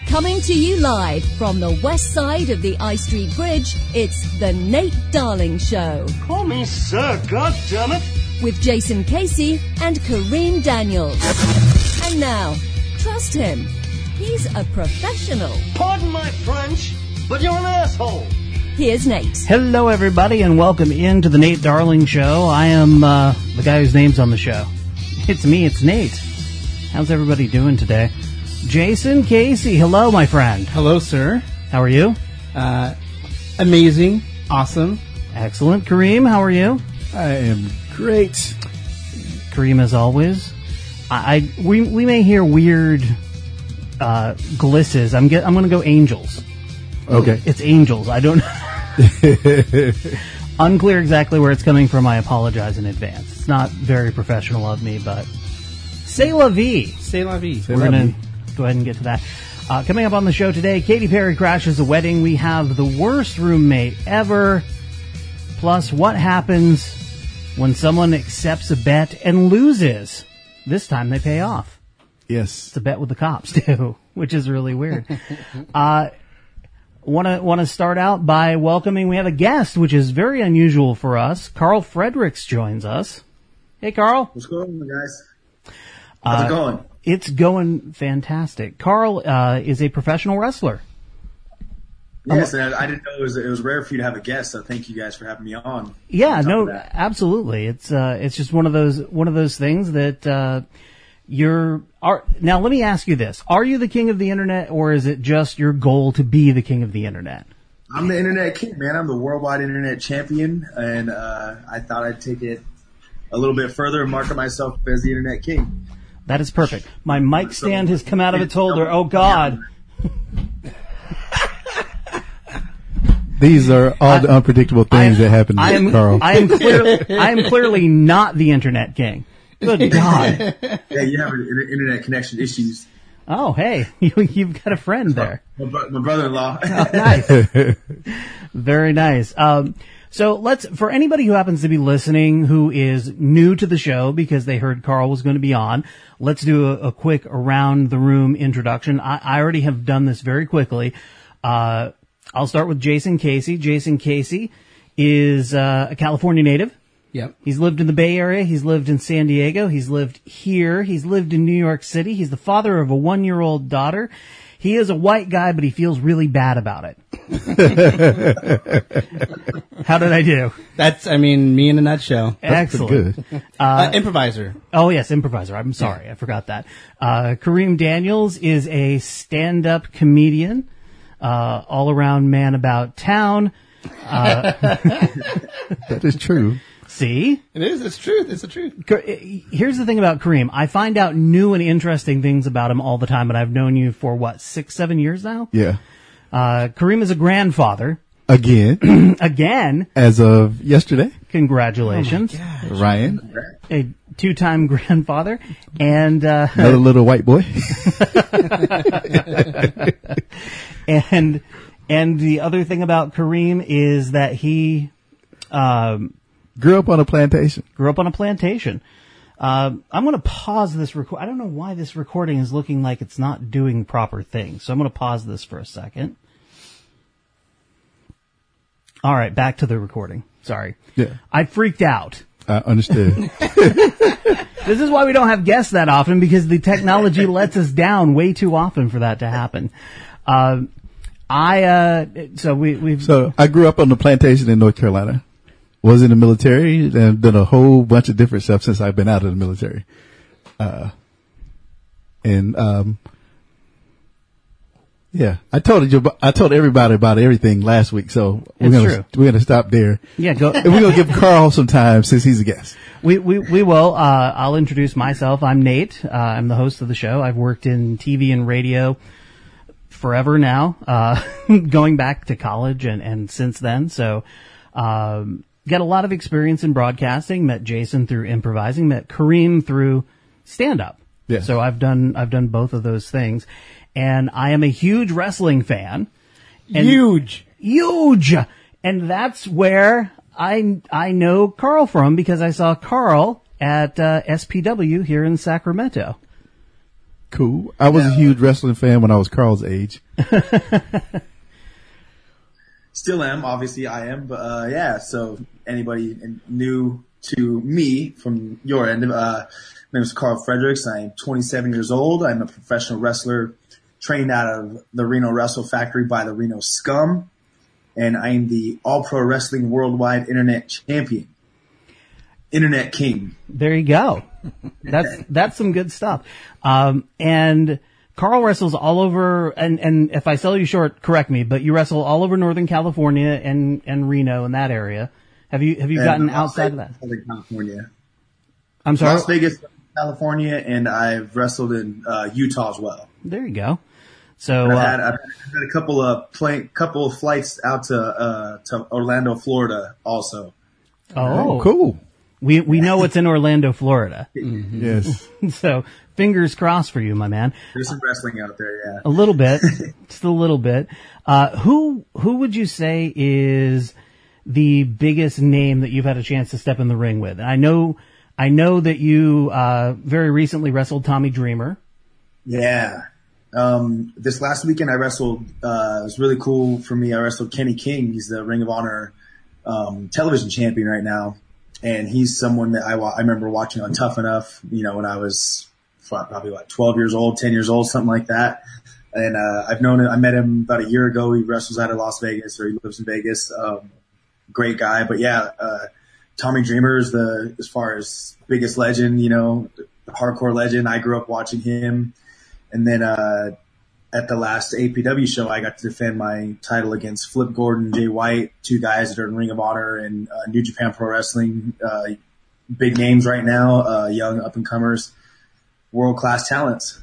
Coming to you live from the west side of the I Street Bridge, it's the Nate Darling Show. Call me sir, goddammit. With Jason Casey and Kareem Daniels. And now, trust him. He's a professional. Pardon my French, but you're an asshole. Here's Nate. Hello, everybody, and welcome into the Nate Darling Show. I am the guy whose name's on the show. It's me, it's Nate. How's everybody doing today? Jason Casey, hello, my friend. Hello, sir. How are you? Amazing. Awesome. Excellent. Kareem, how are you? I am great. Kareem, as always. We may hear weird glisses. I'm going to go angels. Okay. It's angels. I don't know. Unclear exactly where it's coming from. I apologize in advance. It's not very professional of me, but c'est la vie. C'est la vie. We're going to go ahead and get to that. Coming up on the show today, Katy Perry crashes a wedding. We have the worst roommate ever. Plus, what happens when someone accepts a bet and loses? This time they pay off. Yes. It's a bet with the cops, too, which is really weird. Want to start out by welcoming, we have a guest, which is very unusual for us. Carl Fredericks joins us. Hey, Carl. What's going on, guys? How's it going? It's going fantastic. Carl is a professional wrestler. Yes, and I didn't know it was rare for you to have a guest, so thank you guys for having me on. Yeah, no, absolutely. It's just one of those things that now let me ask you this. Are you the king of the internet, or is it just your goal to be the king of the internet? I'm the internet king, man. I'm the worldwide internet champion, and I thought I'd take it a little bit further and market myself as the internet king. That is perfect. My mic stand has come out of its holder. Oh, God. These are all the unpredictable things that happen to Carl. I am clearly not the internet king. Good God. Yeah, you have internet connection issues. Oh, hey, you've got a friend there. My brother-in-law. Oh, nice. Very nice. So for anybody who happens to be listening who is new to the show because they heard Carl was going to be on, let's do a quick around the room introduction. I already have done this very quickly. I'll start with Jason Casey. Jason Casey is a California native. Yep. He's lived in the Bay Area. He's lived in San Diego. He's lived here. He's lived in New York City. He's the father of a 1-year-old daughter. He is a white guy, but he feels really bad about it. How did I do? That's, me in a nutshell. Excellent. Good. Improviser. Oh, yes, improviser. I'm sorry. I forgot that. Kareem Daniels is a stand-up comedian, all-around man about town. That is true. See? It is. It's truth. It's the truth. Here's the thing about Kareem. I find out new and interesting things about him all the time, and I've known you for, 6-7 years now? Yeah. Kareem is a grandfather. Again. Again. As of yesterday. Congratulations. Oh my gosh. Ryan. A 2-time grandfather. And, another little white boy. And the other thing about Kareem is that he, grew up on a plantation. I'm going to pause this record. I don't know why this recording is looking like it's not doing proper things. So I'm going to pause this for a second. All right, back to the recording. Sorry. Yeah. I freaked out. I understood. This is why we don't have guests that often, because the technology lets us down way too often for that to happen. So I grew up on the plantation in North Carolina. Was in the military and done a whole bunch of different stuff since I've been out of the military. I told everybody about everything last week, so we're gonna stop there. Yeah, go. And we're gonna give Carl some time since he's a guest. We will. I'll introduce myself. I'm Nate. I'm the host of the show. I've worked in TV and radio forever now, going back to college and since then. So, got a lot of experience in broadcasting. Met Jason through improvising. Met Kareem through stand-up. Yeah. So I've done both of those things, and I am a huge wrestling fan. Huge. And that's where I know Carl from, because I saw Carl at SPW here in Sacramento. Cool. I was a huge wrestling fan when I was Carl's age. Still am, obviously I am, but yeah, so anybody new to me from your end, my name is Carl Fredericks. I am 27 years old. I'm a professional wrestler trained out of the Reno Wrestle Factory by the Reno Scum, and I am the All Pro Wrestling Worldwide Internet Champion. Internet King. There you go. That's some good stuff. And Carl wrestles all over, and if I sell you short, correct me, but you wrestle all over Northern California and Reno in that area. Have you gotten outside of that? Southern California. I'm sorry? Las Vegas, California, and I've wrestled in Utah as well. There you go. So I've had a couple of flights out to Orlando, Florida also. Oh, cool. We know what's in Orlando, Florida. Yes. So fingers crossed for you, my man. There's some wrestling out there, yeah. A little bit, just a little bit. Who would you say is the biggest name that you've had a chance to step in the ring with? And I know that you very recently wrestled Tommy Dreamer. Yeah. This last weekend I wrestled. It was really cool for me. I wrestled Kenny King. He's the Ring of Honor television champion right now. And he's someone that I remember watching on Tough Enough, when I was probably 12 years old, 10 years old, something like that. And I met him about a year ago. He wrestles out of Las Vegas, or he lives in Vegas. Great guy. But yeah, Tommy Dreamer is as far as biggest legend, the hardcore legend. I grew up watching him. And then at the last APW show, I got to defend my title against Flip Gordon, Jay White, two guys that are in Ring of Honor and New Japan Pro Wrestling, big names right now, young up-and-comers, world-class talents.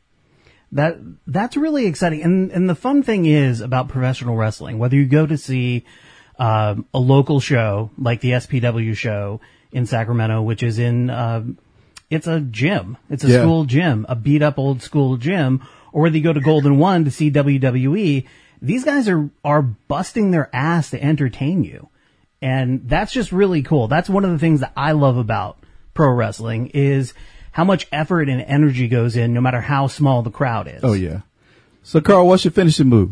That's really exciting. And the fun thing is about professional wrestling, whether you go to see a local show like the SPW show in Sacramento, which is in it's a gym. It's a school gym, a beat-up old school gym, or whether you go to Golden One to see WWE, these guys are busting their ass to entertain you. And that's just really cool. That's one of the things that I love about pro wrestling is how much effort and energy goes in no matter how small the crowd is. Oh, yeah. So, Carl, what's your finishing move?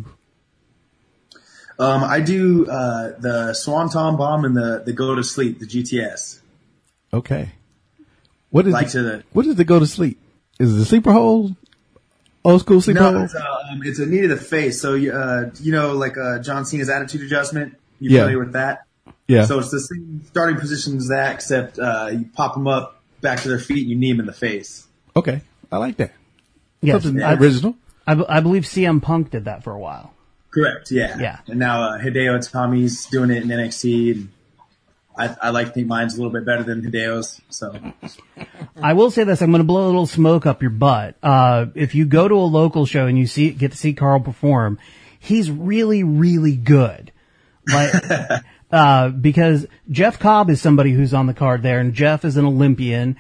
I do the Swanton Bomb and the Go to Sleep, the GTS. Okay. What is what is the Go to Sleep? Is it the sleeper hold? Old school sleeper hold? It's a knee to the face. So, like John Cena's attitude adjustment. You familiar with that? Yeah. So it's the same starting position as that, except you pop them up back to their feet and you knee them in the face. Okay. I like that. Yes. Something original. I believe CM Punk did that for a while. Correct, yeah. Yeah. And now Hideo Itami's doing it in NXT. And I like to think mine's a little bit better than Hideo's. So I will say this, I'm going to blow a little smoke up your butt. If you go to a local show and you get to see Carl perform, he's really, really good. Like, because Jeff Cobb is somebody who's on the card there, and Jeff is an Olympian.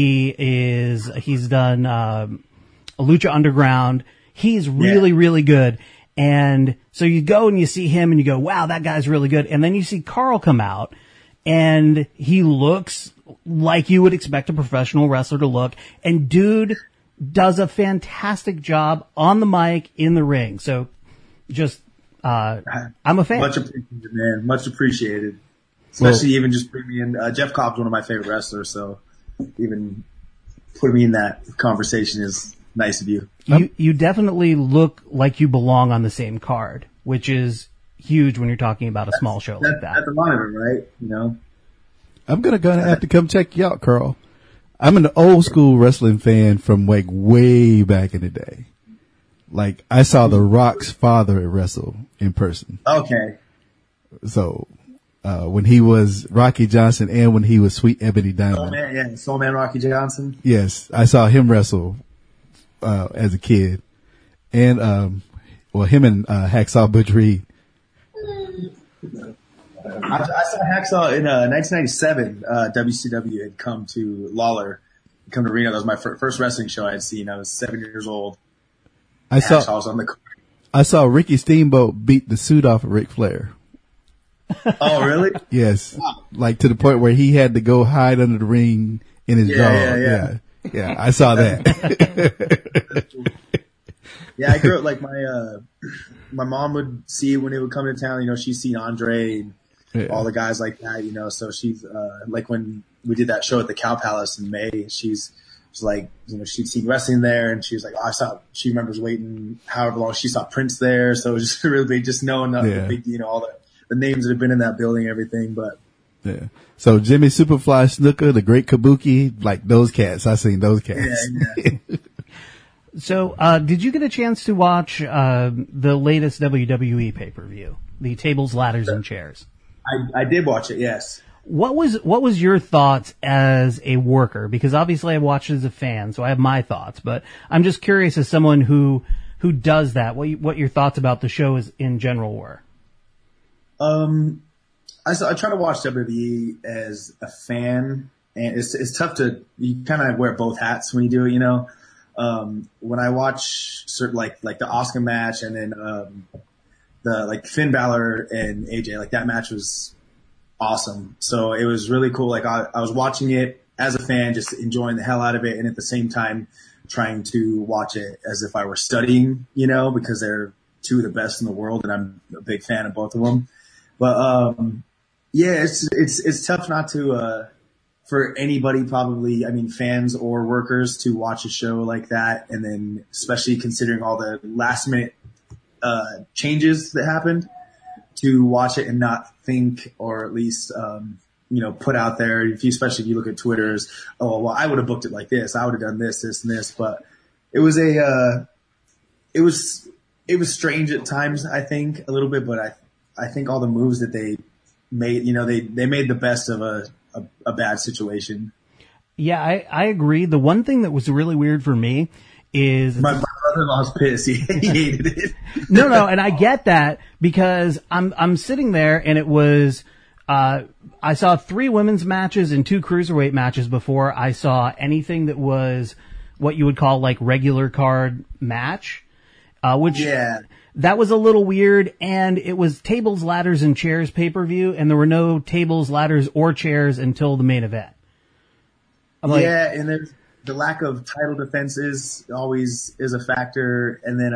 He's done, Lucha Underground. He's really, really good. And so you go and you see him and you go, wow, that guy's really good. And then you see Carl come out and he looks like you would expect a professional wrestler to look. And dude does a fantastic job on the mic, in the ring. So just, I'm a fan. Much appreciated, man. Much appreciated. Especially even just putting me in, Jeff Cobb's one of my favorite wrestlers. So even putting me in that conversation is nice of you. You definitely look like you belong on the same card, which is huge when you're talking about a small show like that. That's a lot of it, right? I'm gonna have to come check you out, Carl. I'm an old school wrestling fan from like way back in the day. Like I saw The Rock's father wrestle in person. Okay. So when he was Rocky Johnson and when he was Sweet Ebony Diamond. Soul Man Rocky Johnson. Yes, I saw him wrestle as a kid, and him and Hacksaw Butch Reed. I saw Hacksaw in 1997. WCW had come to Lawler, come to Reno. That was my first wrestling show I had seen. I was 7 years old. Hacksaw was on the. I saw Ricky Steamboat beat the suit off of Ric Flair. Oh, really? Yes, like to the point where he had to go hide under the ring in his jaw. Yeah. Yeah, I saw that. Yeah, I grew up like my mom would see it when they would come to town. You know, she's seen Andre and all the guys like that. You know, so she's like when we did that show at the Cow Palace in May, she's like, you know, she'd seen wrestling there, and she was like, she remembers waiting however long. She saw Prince there, so it was just really big, just knowing the big, you know, all the names that have been in that building, and everything. But yeah, so Jimmy Superfly Snuka, the Great Kabuki, like those cats. I seen those cats. Yeah. So, did you get a chance to watch the latest WWE pay-per-view, the Tables, Ladders, and Chairs? I did watch it. Yes. What was your thoughts as a worker? Because obviously I watched it as a fan, so I have my thoughts. But I'm just curious, as someone who does that, what your thoughts about the show is in general were. I try to watch WWE as a fan, and it's tough you kind of wear both hats when you do it, you know. When I watch certain like the Oscar match, and then the like Finn Balor and AJ, like that match was awesome. So it was really cool. Like I was watching it as a fan, just enjoying the hell out of it, and at the same time trying to watch it as if I were studying, you know, because they're two of the best in the world, and I'm a big fan of both of them. But yeah, it's tough not to for anybody, probably, I mean, fans or workers, to watch a show like that, and then especially considering all the last minute changes that happened, to watch it and not think, or at least you know, put out there, especially if you look at Twitter's, oh well, I would have booked it like this, I would have done this, this, and this. But it was it was strange at times, I think, a little bit, but I think all the moves that they made, you know, they made the best of a bad situation. Yeah, I agree. The one thing that was really weird for me is my brother-in-law's pissed. He hated it. No, and I get that, because I'm sitting there, and it was I saw 3 women's matches and 2 cruiserweight matches before I saw anything that was what you would call like regular card match, which that was a little weird. And it was Tables, Ladders, and Chairs pay-per-view, and there were no tables, ladders, or chairs until the main event. And there's the lack of title defenses always is a factor. And then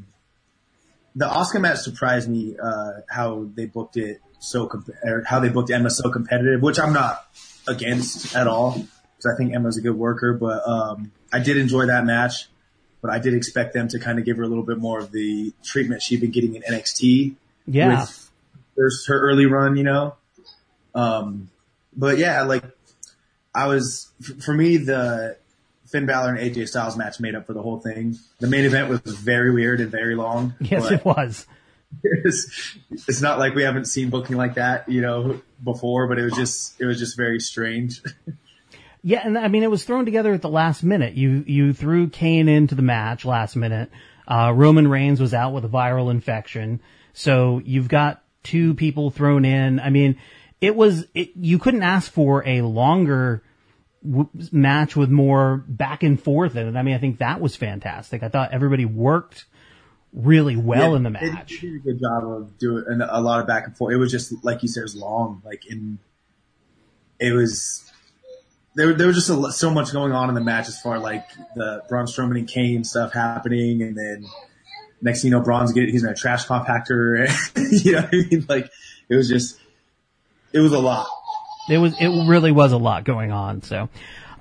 the Oscar match surprised me how they booked it how they booked Emma so competitive, which I'm not against at all, because I think Emma's a good worker. But I did enjoy that match, but I did expect them to kind of give her a little bit more of the treatment she'd been getting in NXT. Yeah, with her early run, you know. But yeah, like for me, the Finn Balor and AJ Styles match made up for the whole thing. The main event was very weird and very long. Yes, it was. It's not like we haven't seen booking like that, you know, before, but it was just very strange. Yeah, and I mean, it was thrown together at the last minute. You threw Kane into the match last minute. Roman Reigns was out with a viral infection, so you've got 2 people thrown in. I mean, you couldn't ask for a longer match with more back and forth in it. I mean, I think that was fantastic. I thought everybody worked really well in the match. They did a good job of doing a lot of back and forth. It was just, like you said, it was long. There was just so much going on in the match, as far like the Braun Strowman and Kane stuff happening, and then next thing you know, he's in a trash compactor. You know what I mean? Like, it was a lot. It really was a lot going on. So,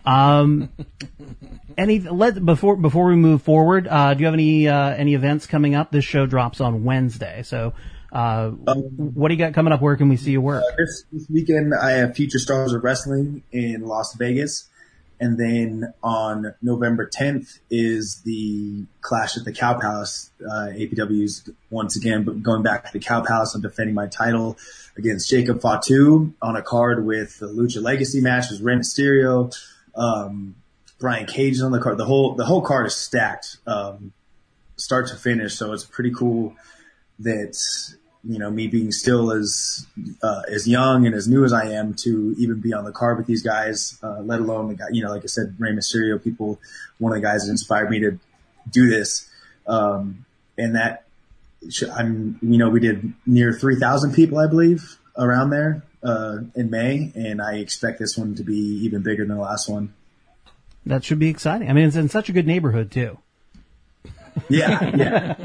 before we move forward, do you have any events coming up? This show drops on Wednesday. So, what do you got coming up? Where can we see your work? This weekend, I have Future Stars of Wrestling in Las Vegas. And then on November 10th is the Clash at the Cow Palace. APW's once again going back to the Cow Palace. I'm defending my title against Jacob Fatu on a card with the Lucha Legacy match. There's Rey Mysterio, Brian Cage is on the card. The whole card is stacked, start to finish. So it's pretty cool that, you know, me being still as young and as new as I am to even be on the card with these guys, let alone the guy, you know, like I said, Rey Mysterio, one of the guys that inspired me to do this. And that, we did near 3,000 people, I believe, around there, in May. And I expect this one to be even bigger than the last one. That should be exciting. I mean, it's in such a good neighborhood too. Yeah.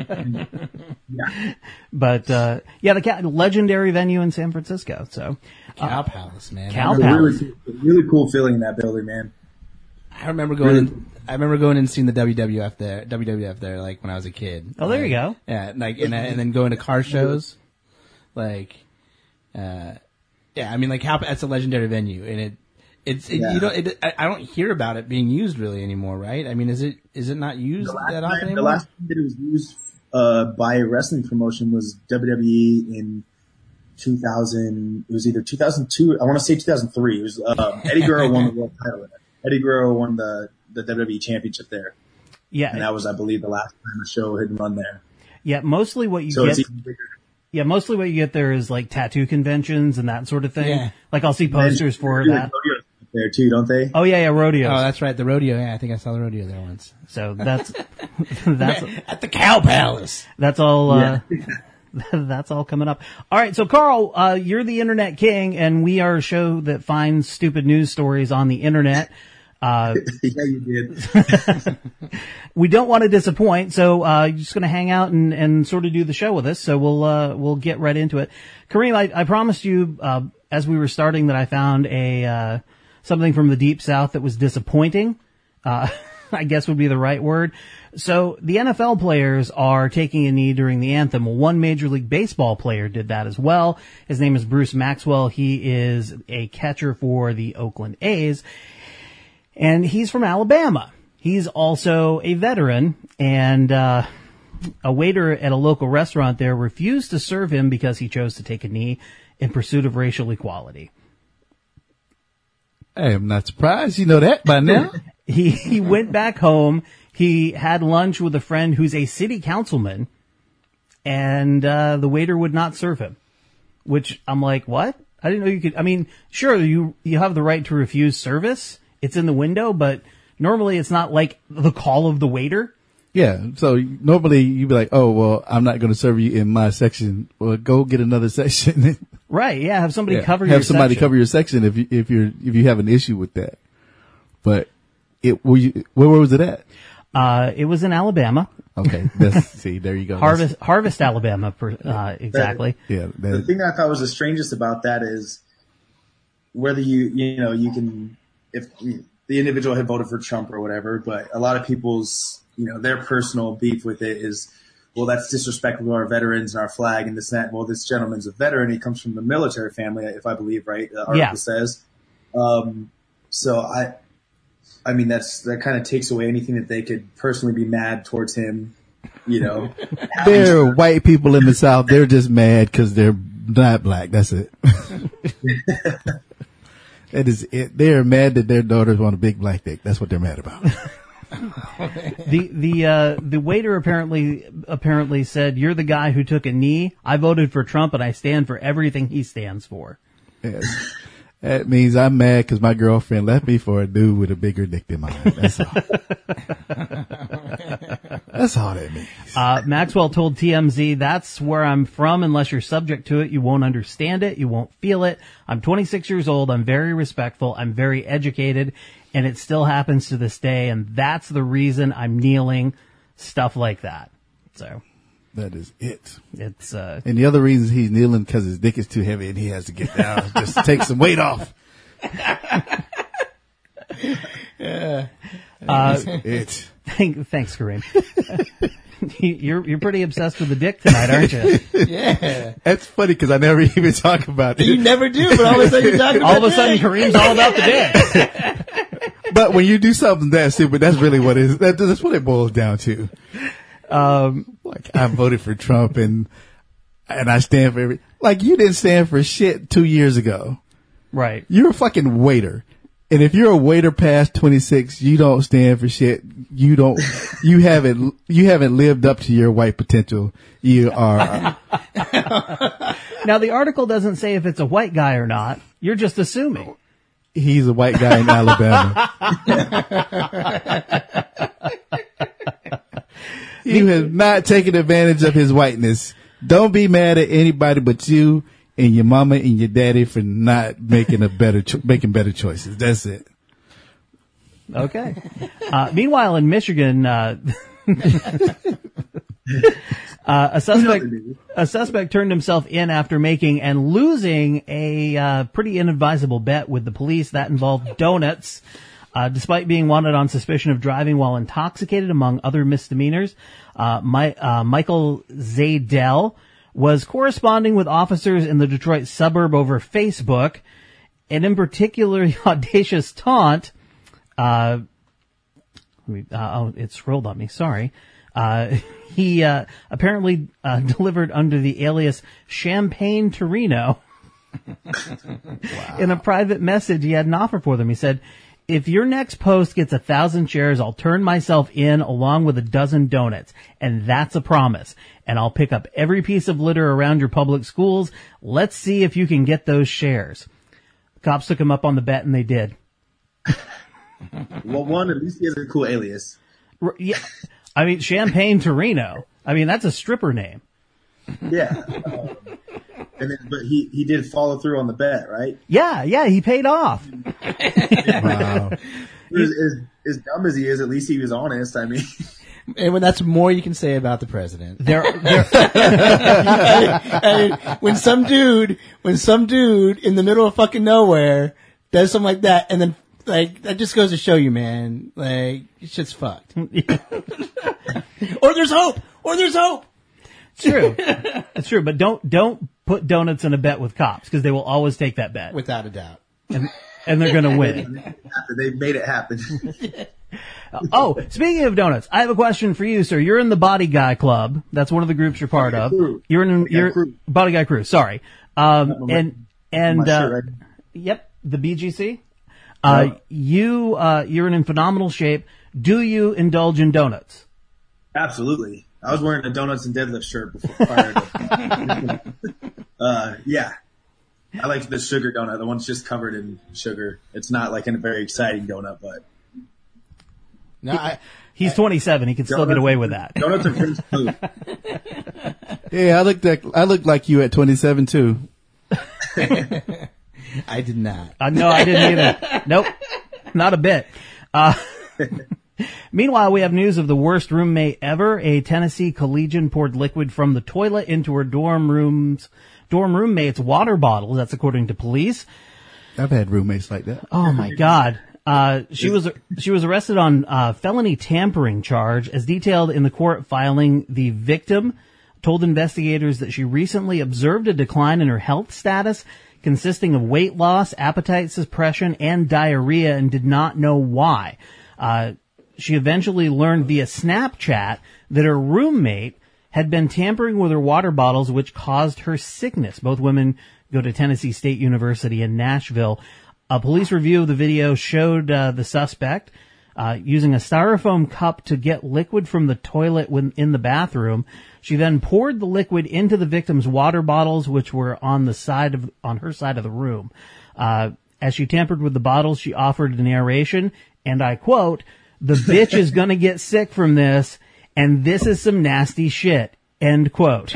But the legendary venue in San Francisco. So Cow Palace, man. Cow Palace. Really cool feeling in that building, man. I remember going and seeing the WWF there, like when I was a kid. Oh, there you go. Yeah, like and then going to car shows, like, I mean, like that's a legendary venue, and I don't hear about it being used really anymore, right? I mean, is it not used that often anymore? The last time that it was used by a wrestling promotion was WWE in 2000. It was either 2002. I want to say 2003. It was Eddie Guerrero won the world title. Eddie Guerrero won the WWE championship there. Yeah, and that was, I believe, the last time the show had run there. Yeah, mostly what you so get. It's even bigger. Yeah, mostly what you get there is like tattoo conventions and that sort of thing. Yeah. Like I'll see posters for that. There too, don't they? Oh yeah, rodeos. Oh, that's right, the rodeo. Yeah, I think I saw the rodeo there once. So that's at the Cow Palace. That's all. That's all coming up. All right, so Carl, you're the internet king, and we are a show that finds stupid news stories on the internet. Yeah, you did. We don't want to disappoint, so you're just going to hang out and sort of do the show with us. So we'll get right into it. Kareem, I promised you as we were starting that I found a something from the Deep South that was disappointing. I guess would be the right word. So the NFL players are taking a knee during the anthem. Well, one Major League Baseball player did that as well. His name is Bruce Maxwell. He is a catcher for the Oakland A's, and he's from Alabama. He's also a veteran, and a waiter at a local restaurant there refused to serve him because he chose to take a knee in pursuit of racial equality. I am not surprised. You know that by now. He went back home. He had lunch with a friend who's a city councilman, and the waiter would not serve him. Which I'm like, what? I didn't know you could. I mean, sure, you have the right to refuse service. It's in the window, but normally it's not like the call of the waiter. Yeah. So normally you'd be like, oh, well, I'm not going to serve you in my section. Well, go get another section. Right. Yeah. Have somebody cover your section. Have somebody cover your section if you have an issue with that. But where was it at? It was in Alabama. Okay. See, there you go. Harvest, Alabama, exactly. The thing that I thought was the strangest about that is whether you can, if the individual had voted for Trump or whatever, but a lot of people's, their personal beef with it is, well, that's disrespectful to our veterans and our flag and this and that. Well, this gentleman's a veteran. He comes from the military family, if I believe, right? The article says. So I mean, that kind of takes away anything that they could personally be mad towards him, There are white people in the South. They're just mad because they're not black. That's it. That is it. They're mad that their daughters want a big black dick. That's what they're mad about. The waiter apparently said, "You're the guy who took a knee. I voted for Trump, and I stand for everything he stands for." Yes. That means I'm mad because my girlfriend left me for a dude with a bigger dick than mine. That's all. That's all that means. Maxwell told TMZ, "That's where I'm from. Unless you're subject to it, you won't understand it. You won't feel it. I'm 26 years old. I'm very respectful. I'm very educated. And it still happens to this day. And that's the reason I'm kneeling." Stuff like that. So. That is it. It's and the other reason he's kneeling because his dick is too heavy and he has to get down just to take some weight off. Yeah. It. Thanks, Kareem. You're pretty obsessed with the dick tonight, aren't you? Yeah. That's funny because I never even talk about it. You never do, but all of a sudden you're talking about all of a sudden Kareem's all about the dick. But when you do something that stupid, that's really what it is. That's what it boils down to. Like I voted for Trump and I stand for you didn't stand for shit 2 years ago. Right. You're a fucking waiter. And if you're a waiter past 26, you don't stand for shit. You haven't lived up to your white potential. You are. Now the article doesn't say if it's a white guy or not. You're just assuming. He's a white guy in Alabama. You have not taken advantage of his whiteness. Don't be mad at anybody but you and your mama and your daddy for not making better choices. That's it. Okay. Meanwhile, in Michigan, a suspect turned himself in after making and losing a pretty inadvisable bet with the police that involved donuts. Despite being wanted on suspicion of driving while intoxicated, among other misdemeanors, Michael Zaydell was corresponding with officers in the Detroit suburb over Facebook, and in particular, the audacious taunt. It scrolled on me. Sorry. He apparently delivered under the alias Champagne Torino. Wow. In a private message, he had an offer for them. He said, "If your next post gets 1,000 shares, I'll turn myself in along with 12 donuts. And that's a promise. And I'll pick up every piece of litter around your public schools. Let's see if you can get those shares." Cops took him up on the bet, and they did. Well, at least he has a cool alias. Yeah. I mean, Champagne Torino. I mean, that's a stripper name. Yeah. But he did follow through on the bet, right? Yeah, he paid off. Wow. As dumb as he is, at least he was honest. I mean, and that's more you can say about the president. When some dude in the middle of fucking nowhere does something like that, and then that just goes to show you, man, shit's fucked. Or there's hope. True. It's true, but don't put donuts in a bet with cops, because they will always take that bet. Without a doubt. And they're gonna win. They made it happen. Oh, speaking of donuts, I have a question for you, sir. You're in the Body Guy Club. That's one of the groups you're part of. You're in Body Guy Crew. Sorry. Yep, the BGC. You're in phenomenal shape. Do you indulge in donuts? Absolutely. I was wearing a donuts and deadlift shirt prior to. Yeah. I like the sugar donut, the one that's just covered in sugar. It's not like a very exciting donut, but. No, he's 27. He can still get away with that. Donuts are pretty smooth. Yeah, I look like you at 27 too. I did not. No, I didn't either. Nope. Not a bit. Meanwhile, we have news of the worst roommate ever. A Tennessee collegian poured liquid from the toilet into her dorm roommate's water bottle. That's according to police. I've had roommates like that. Oh my God. She was arrested on felony tampering charge, as detailed in the court filing. The victim told investigators that she recently observed a decline in her health status, consisting of weight loss, appetite suppression, and diarrhea, and did not know why. She eventually learned via Snapchat that her roommate had been tampering with her water bottles, which caused her sickness. Both women go to Tennessee State University in Nashville. A police review of the video showed the suspect using a styrofoam cup to get liquid from the toilet in the bathroom. She then poured the liquid into the victim's water bottles, which were on her side of the room. As she tampered with the bottles, she offered a narration, and I quote, "The bitch is gonna get sick from this, and this is some nasty shit." End quote.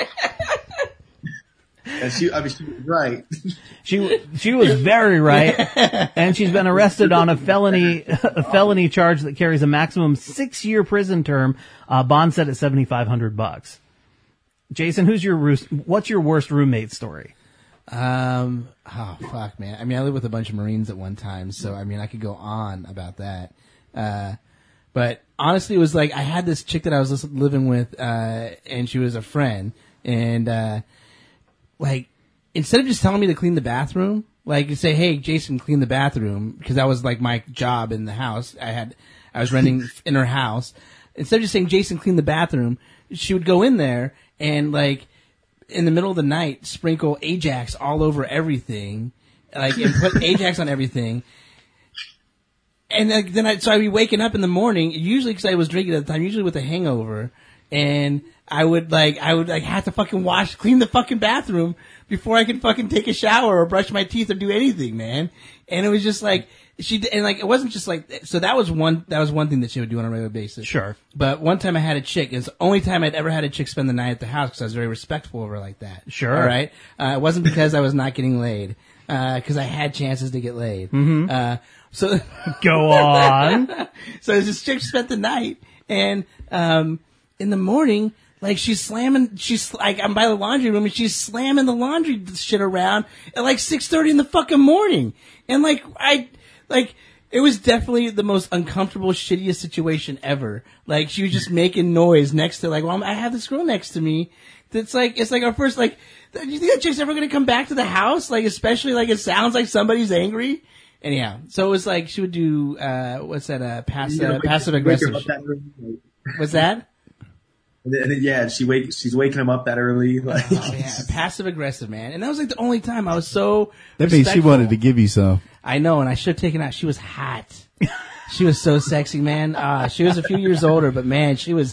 And she was right. She was very right, and she's been arrested on a felony charge that carries a maximum 6-year prison term. Bond set at $7,500. Jason, what's your worst roommate story? Oh fuck, man. I mean, I lived with a bunch of Marines at one time, so I mean, I could go on about that. But honestly, it was like I had this chick that I was living with, and she was a friend, and like, instead of just telling me to clean the bathroom, like you say, "Hey, Jason, clean the bathroom," because that was like my job in the house. I was renting in her house. Instead of just saying, "Jason, clean the bathroom," she would go in there and like in the middle of the night sprinkle Ajax all over everything, like and put Ajax on everything. And then so I'd be waking up in the morning, usually because I was drinking at the time, usually with a hangover, and I would have to fucking clean the fucking bathroom before I could fucking take a shower or brush my teeth or do anything, man. And it was just like, it wasn't just like, so that was one thing that she would do on a regular basis. Sure. But one time I had a chick, it's the only time I'd ever had a chick spend the night at the house because I was very respectful of her like that. Sure. All right. It wasn't because I was not getting laid, because I had chances to get laid. Mm-hmm. So Go on. So this chick spent the night, and in the morning, like she's like I'm by the laundry room, and she's slamming the laundry shit around at like 6:30 in the fucking morning, and it was definitely the most uncomfortable, shittiest situation ever. Like she was just making noise next to I have this girl next to me. It's like our first do you think that chick's ever gonna come back to the house? Like especially it sounds like somebody's angry. Anyhow, so it was like she would do passive aggressive. What's that? Yeah, she's waking him up that early. Passive aggressive, man. And that was the only time I was so. That means she wanted to give you some. I know, and I should have taken out. She was hot. She was so sexy, man. She was a few years older, but man, she was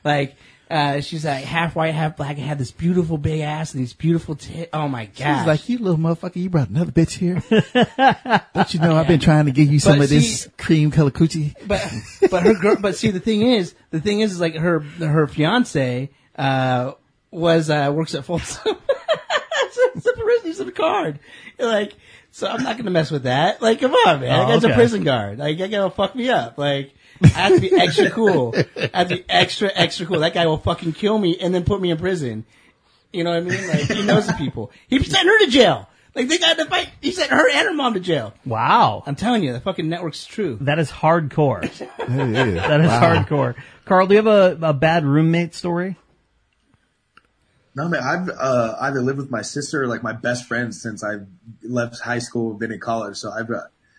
she's half white, half black, and had this beautiful big ass and these beautiful tits. Oh my god! She's like, you little motherfucker, you brought another bitch here. Don't you know I've been trying to give you some of this cream color coochie? But her girl. But see, the thing is her fiance works at Folsom. He's a card. So I'm not gonna mess with that. Come on, man. That guy's a prison guard. That guy'll fuck me up. I have to be extra cool. I have to be extra cool. That guy will fucking kill me and then put me in prison. You know what I mean? He knows the people. He sent her to jail. They got in a fight. He sent her and her mom to jail. Wow. I'm telling you, the fucking network's true. That is hardcore. That is hardcore. Carl, do you have a bad roommate story? No, man, I've either lived with my sister or my best friend since I left high school, been in college. So I've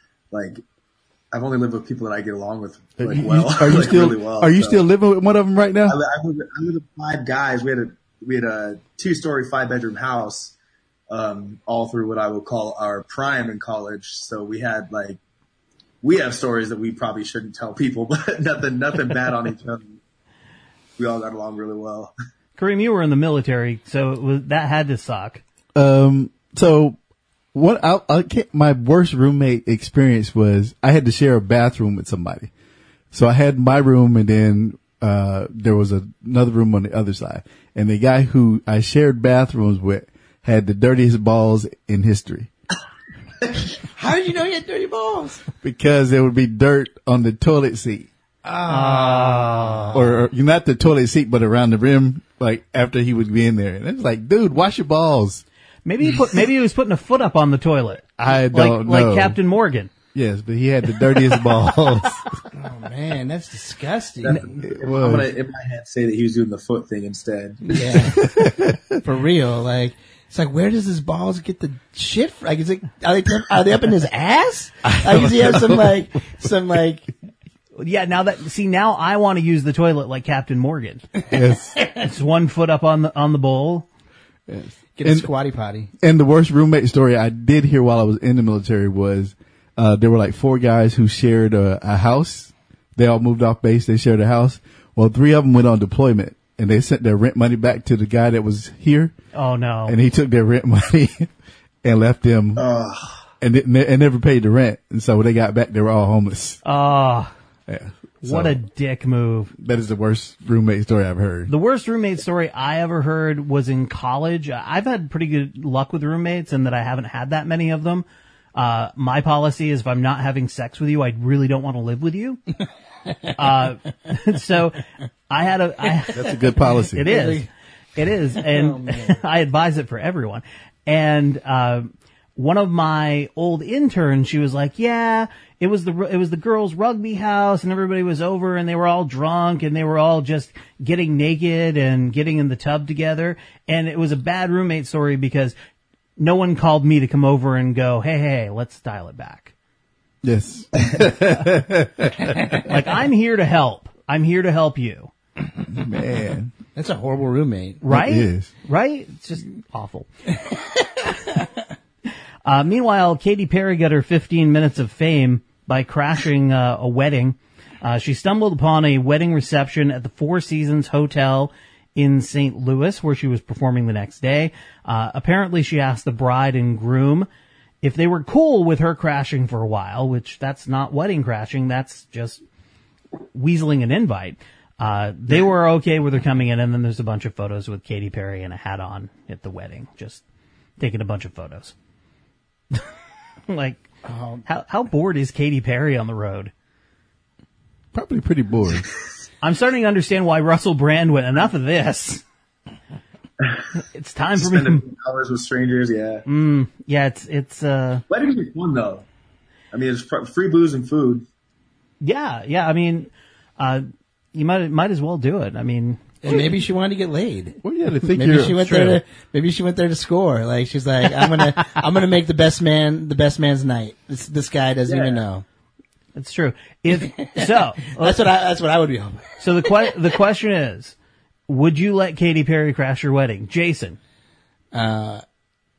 only lived with people that I get along with well. Are you still really well, still living with one of them right now? I lived with 5 guys. We had a 2-story, 5-bedroom house, all through what I would call our prime in college. So we had we have stories that we probably shouldn't tell people, but nothing bad on each other. We all got along really well. Kareem, you were in the military, so that had to suck. So what my worst roommate experience was I had to share a bathroom with somebody. So I had my room and then, there was another room on the other side. And the guy who I shared bathrooms with had the dirtiest balls in history. How did you know he had dirty balls? Because there would be dirt on the toilet seat. Or not the toilet seat, but around the rim, after he would be in there. And it's dude, wash your balls. Maybe he was putting a foot up on the toilet. I don't know. Like Captain Morgan. Yes, but he had the dirtiest balls. Oh man, that's disgusting. I'm gonna in my head say that he was doing the foot thing instead. Yeah, for real. It's where does his balls get the shit from? Are they up in his ass? Does he have some Yeah, now I want to use the toilet like Captain Morgan. Yes. It's 1 foot up on the bowl. Yes. Get a squatty potty. And the worst roommate story I did hear while I was in the military was, there were 4 guys who shared a house. They all moved off base. They shared a house. Well, 3 of them went on deployment and they sent their rent money back to the guy that was here. Oh no. And he took their rent money and left them and never paid the rent. And so when they got back, they were all homeless. Oh. Yeah. What a dick move. That is the worst roommate story I've heard. The worst roommate story I ever heard was in college. I've had pretty good luck with roommates and that I haven't had that many of them. My policy is if I'm not having sex with you, I really don't want to live with you. So that's a good policy. It is. It is. And I advise it for everyone. And, one of my old interns, she was like, yeah, it was the girls' rugby house and everybody was over and they were all drunk and they were all just getting naked and getting in the tub together. And it was a bad roommate story because no one called me to come over and go, hey, let's dial it back. Yes. I'm here to help. I'm here to help you. Man. That's a horrible roommate. Right? It is. Right? It's just awful. Meanwhile, Katy Perry got her 15 minutes of fame by crashing a wedding. She stumbled upon a wedding reception at the Four Seasons Hotel in St. Louis, where she was performing the next day. Apparently, she asked the bride and groom if they were cool with her crashing for a while, which that's not wedding crashing. That's just weaseling an invite. They were okay with her coming in, and then there's a bunch of photos with Katy Perry and a hat on at the wedding, just taking a bunch of photos. How bored is Katy Perry on the road? Probably pretty bored. I'm starting to understand why Russell Brand went, enough of this. It's time for me Spend a to... few hours with strangers, yeah. Yeah, it's Weddings are fun, though. I mean, it's free booze and food. yeah, I mean, you might as well do it. I mean... And maybe she wanted to get laid. Well, yeah, to think Maybe you're she went there. Maybe she went there to score. Like she's like, I'm gonna make the best man's night. This guy doesn't even know. It's true. That's what I would be hoping. So the question is, would you let Katy Perry crash your wedding, Jason? No.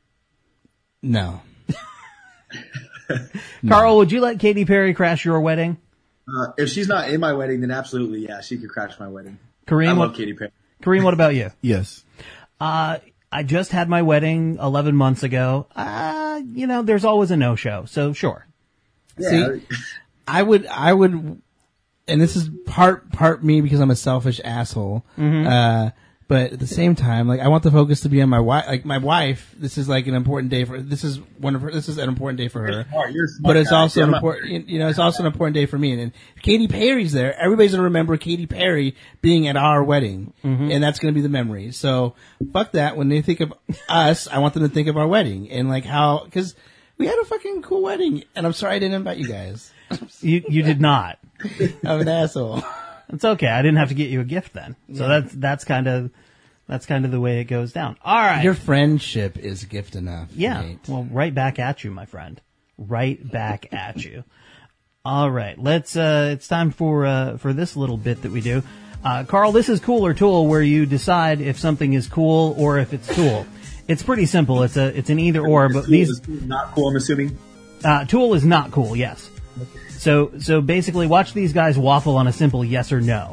Carl, would you let Katy Perry crash your wedding? If she's not in my wedding, then absolutely, yeah, she could crash my wedding. Kareem, I love Katy Perry. Kareem, what about you? Yes. I just had my wedding 11 months ago. There's always a no-show, so sure. Yeah. See, I would, and this is part me because I'm a selfish asshole. But at the same time, like I want the focus to be on my wife. Like my wife, this is like an important day for. This is an important day for her. You're a smart But it's guy. also Yeah, an important. It's also an important day for me. And if Katy Perry's there, everybody's gonna remember Katy Perry being at our wedding, and that's gonna be the memory. So fuck that. When they think of us, I want them to think of our wedding and like how because we had a fucking cool wedding. And I'm sorry I didn't invite you guys. You did not. I'm an asshole. It's okay. I didn't have to get you a gift then. So that's kind of the way it goes down. All right. Your friendship is gift enough. Yeah. Nate. Well, right back at you, my friend. Right back at you. All right. It's time for this little bit that we do. Carl, this is Cool or Tool, where you decide if something is cool or if it's Tool. It's pretty simple. It's an either or, but Is Tool not cool, I'm assuming. Tool is not cool. Yes. So basically watch these guys waffle on a simple yes or no.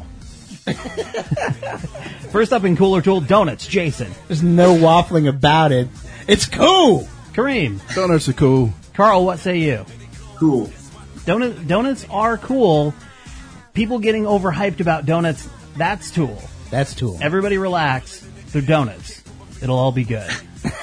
First up in Cool or Tool, donuts, Jason. There's no waffling about it. It's cool. Kareem. Donuts are cool. Carl, what say you? Cool. Donuts are cool. People getting overhyped about donuts, that's Tool. That's Tool. Everybody relax. They're donuts. It'll all be good.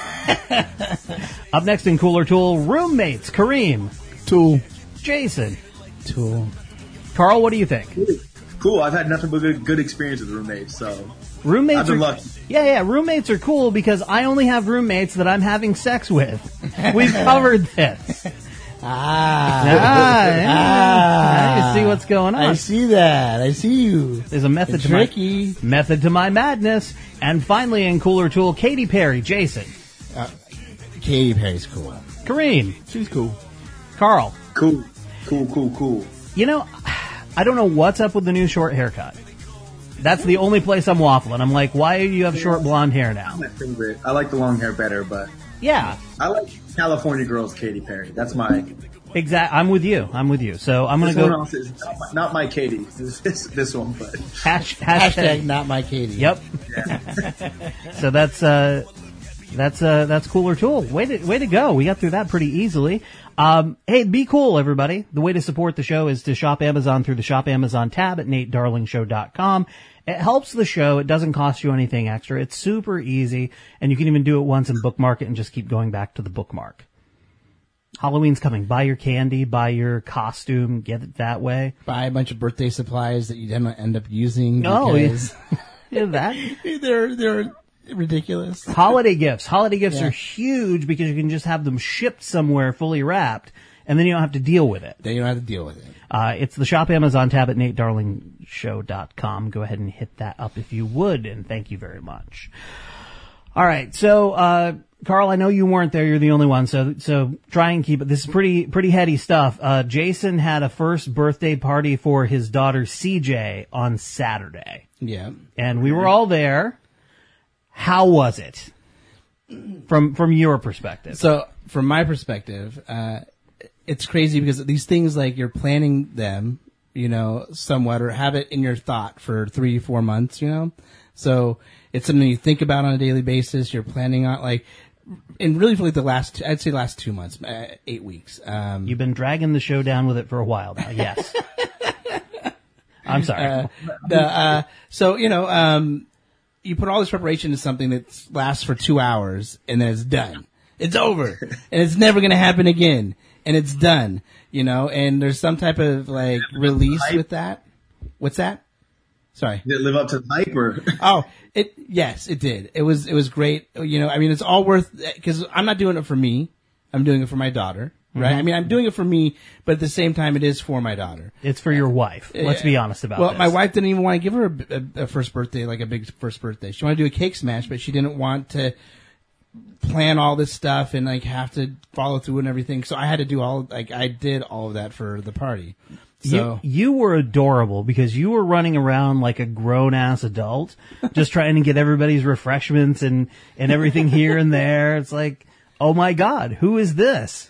Up next in Cool or Tool, roommates, Kareem. Tool. Jason. Tool. Carl, what do you think? Cool. I've had nothing but good experience with roommates, so Roommates I've been are lucky. Yeah, roommates are cool because I only have roommates that I'm having sex with. We've covered this. You see what's going on. I see that. I see you. There's a method It's to tricky. method to my madness. And finally in Cooler Tool, Katy Perry, Jason. Katy Perry's cool. Kareem. She's cool. Carl. Cool. You know, I don't know what's up with the new short haircut. That's the only place I'm waffling. I'm like, why do you have short blonde hair now? My favorite. I like the long hair better, but Yeah, I like California Girls Katy Perry. That's my. exactly. I'm with you. So I'm going This to one go else is not my Katy. This one, but Hashtag not my Katy. Yep. So that's Cooler Tool. Way to go. We got through that pretty easily. Hey, be cool, everybody. The way to support the show is to shop Amazon through the Shop Amazon tab at NateDarlingShow.com. It helps the show. It doesn't cost you anything extra. It's super easy, and you can even do it once and bookmark it and just keep going back to the bookmark. Halloween's coming. Buy your candy, buy your costume, get it that way. Buy a bunch of birthday supplies that you then end up using Oh, because Yeah, that. they're ridiculous. Holiday gifts. Holiday gifts are huge because you can just have them shipped somewhere fully wrapped, and then you don't have to deal with it. Then you don't have to deal with it. It's the Shop Amazon tab at NateDarlingShow.com. Go ahead and hit that up if you would, and thank you very much. All right, so Carl, I know you weren't there. You're the only one, so try and keep it. This is pretty heady stuff. Jason had a first birthday party for his daughter CJ on Saturday. Yeah. And we were all there. How was it? From your perspective. So, from my perspective, it's crazy because these things, like, you're planning them, somewhat, or have it in your thought for 3-4 months, So, it's something you think about on a daily basis. You're planning on, like, and really for like the last 2 months, 8 weeks. You've been dragging the show down with it for a while now. Yes. I'm sorry. So, you put all this preparation into something that lasts for 2 hours and then it's done. It's over. And it's never going to happen again. and it's done, and there's some type of like release with that. What's that? Sorry. Did it live up to the hype or? Oh, yes, it did. It was great. It's all worth, because I'm not doing it for me. I'm doing it for my daughter, right? Mm-hmm. I'm doing it for me, but at the same time, it is for my daughter. It's for your wife. Let's be honest about this. My wife didn't even want to give her a first birthday, like a big first birthday. She wanted to do a cake smash, but she didn't want to plan all this stuff and like have to follow through and everything. So I had to do I did all of that for the party. So you were adorable because you were running around like a grown ass adult, just trying to get everybody's refreshments and everything here and there. It's like, oh my God, who is this?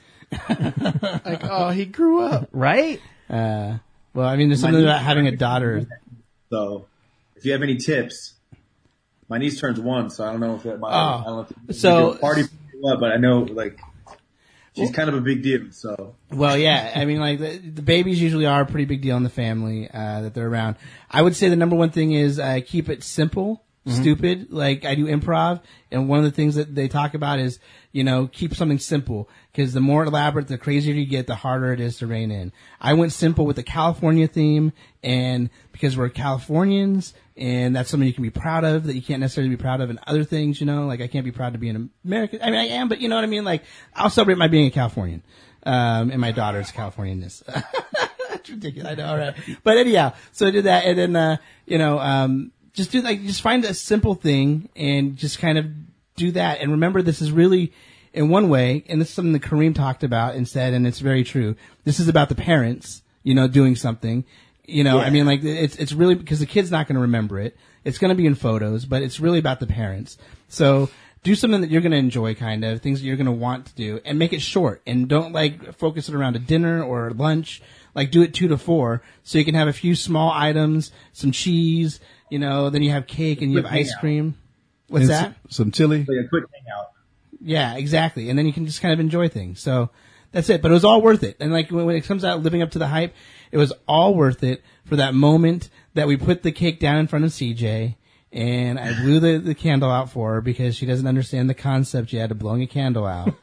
Like, oh, he grew up. Right? Well, there's something about having a daughter. So, if you have any tips, my niece turns 1, so I don't know if that might. I don't know if so party, but I know like she's kind of a big deal. So, well, yeah, the babies usually are a pretty big deal in the family that they're around. I would say the number one thing is keep it simple. Stupid. Like I do improv, and one of the things that they talk about is, keep something simple, because the more elaborate, the crazier you get, the harder it is to rein in. I went simple with the California theme, and because we're Californians, and that's something you can be proud of that you can't necessarily be proud of in other things, like I can't be proud to be an American. I am, but you know what I mean? Like I'll celebrate my being a Californian, and my daughter's Californianness. It's ridiculous. I know, all right. But anyhow, so I did that, and then, just find a simple thing and just kind of do that. And remember, this is really, in one way, and this is something that Kareem talked about and said, and it's very true. This is about the parents, doing something. Yeah. It's really, because the kid's not going to remember it. It's going to be in photos, but it's really about the parents. So do something that you're going to enjoy, kind of, things that you're going to want to do, and make it short. And don't focus it around a dinner or lunch. Do it 2 to 4, so you can have a few small items, some cheese, then you have cake and you have ice cream. What's that? Some chili. Like a quick hangout. Yeah, exactly. And then you can just kind of enjoy things. So that's it. But it was all worth it. And when it comes out living up to the hype, it was all worth it for that moment that we put the cake down in front of CJ, and I blew the candle out for her because she doesn't understand the concept yet of blowing a candle out.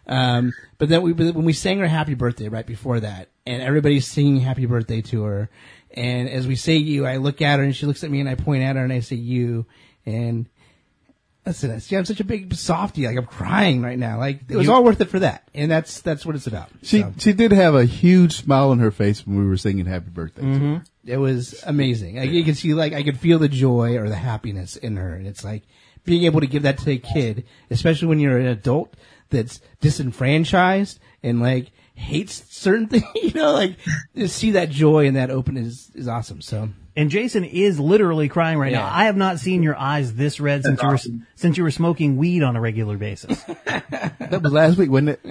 But then when we sang her happy birthday right before that, and everybody's singing happy birthday to her, and as we say you, I look at her and she looks at me and I point at her and I say you, and listen, see, I'm such a big softie, I'm crying right now. It was all worth it for that, and that's what it's about. She did have a huge smile on her face when we were singing happy birthday to her. It was amazing. You can see, I could feel the joy or the happiness in her, and it's being able to give that to a kid, especially when you're an adult that's disenfranchised and hates certain things, to see that joy and that openness is awesome. So, and Jason is literally crying right now. I have not seen your eyes this red since you were smoking weed on a regular basis. That was last week, wasn't it?